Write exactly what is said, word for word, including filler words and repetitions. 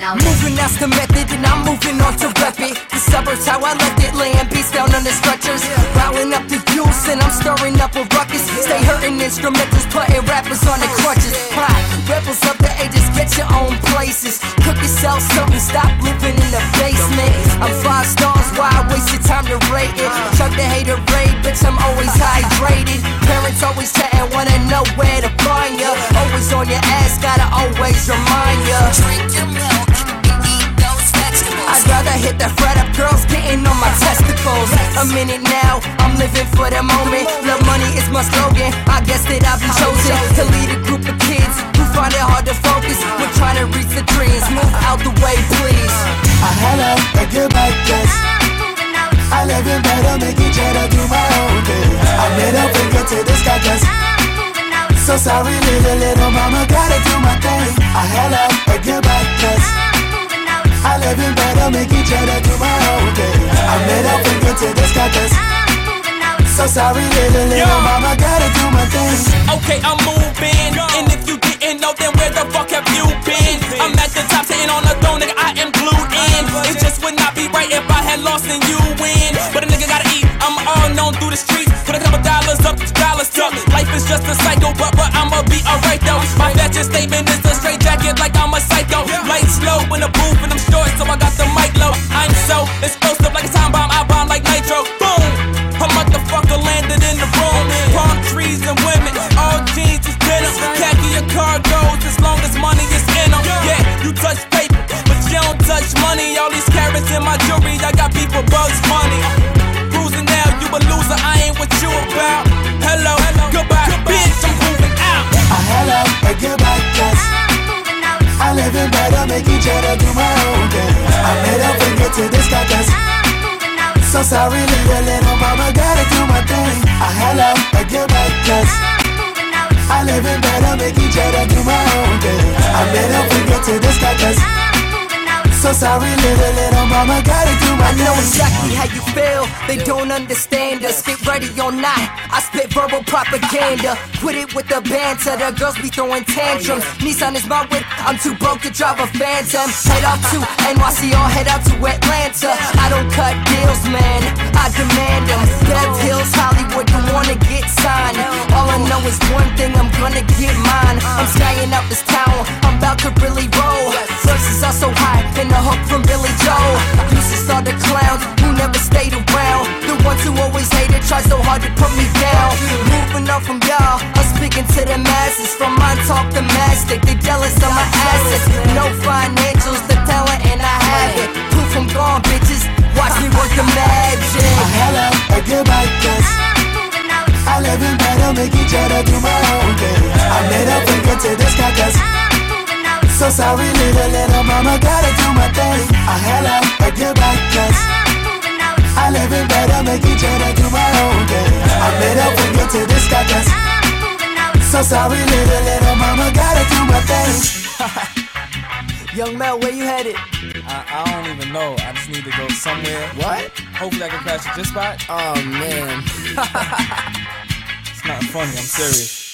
Moving, that's the method, and I'm moving on to rep it. The suburbs, how I left it, laying beats down on the stretchers. Riling up the juice, and I'm stirring up a ruckus. Stay hurting instrumentals, putting rappers on the crutches. Hot rebels of the ages, get your own places. Cook yourself something, stop living in the basement. I'm five stars, why I waste your time to rate it? Chuck the hater raid, bitch, I'm always hydrated. Parents always chatting, wanna know where to find ya. Always on your ass, gotta always remind ya. Drink your milk and eat those vegetables. I'd rather hit the fret up girls getting on my testicles. A minute now, I'm living for the moment. Love money is my slogan, I guess that I've been chosen to lead a group of kids who find it hard to focus. We're trying to reach the dreams, move out the way please. I hello, a goodbye guess. I live in better, make each other do my own thing. I made a finger to this guy cause so sorry little little mama, gotta do my thing. I hello, a goodbye cause I live in better, make each other do my own thing. I made a finger to this guy cause so sorry little little mama, gotta do my thing. Okay, I'm moving, and if you didn't know, then where the fuck have you been? I'm at the top, sitting on the throne, nigga, I am glued in. It just would not be right if I had lost and you win. But a nigga gotta eat, I'm all known through the streets. Put a couple dollars up, dollars up. Life is just a cycle, but, but I'ma be alright though. My fashion statement is a straight jacket like I'm a psycho. Lights low in the booth and I'm short, so I got the mic low. I'm so explosive like a time bomb, I bomb like nitro. Boom! A motherfucker landed in the room. Palm trees and women, all jeans is denim. Khaki your cargoes as long as money is in them. Yeah, you touch paper, but you don't touch money. All these carrots in my jewelry, I got people bugs money. Cruising now, you a loser, I ain't what you about. Hello, goodbye, bitch, I'm moving out. I hello, a goodbye guess. I live in better, make each other do my own thing. I made a finger to this guy cause so sorry little little mama, gotta do my thing. I hello, a goodbye cause I live in better, make each other do my own thing. I made a finger to this guy cause so sorry little little mama, gotta do my I thing. know exactly how you feel, they don't understand us. Get ready or not, I spit verbal propaganda. Quit it with the banter, the girls be throwing tantrums. Nissan is my whip, I'm too broke to drive a Phantom. Head off to N Y C or head out to Atlanta. I don't cut deals, man, I demand them. Bev Hills, Hollywood, you wanna get signed. All I know is one thing, I'm gonna get mine. I'm skying out this town, I'm about to really roll. Verses are so high, and the hook from Billy Joel. Used to start the clowns who never stayed around. The ones who always hated, try so hard to put me down. Moving on from y'all, I'm speaking to the masses. From mine talk to mastic, they jealous of my assets. No financials, the talent and I have it. Proof I'm gone, bitches, watch me work the magic. I hello, a goodbye guess. I live in better, make each other do my own thing. I made a finger to this guy cause so sorry little little mama, gotta do my thing. I hello, a goodbye cause I live in better, make each other do my own thing. I made a finger to this guy cause so sorry little little mama, gotta do my thing. Young Mel, where you headed? I, I don't even know, I just need to go somewhere. What? Hopefully I can crash at this spot. Oh man. It's not funny, I'm serious.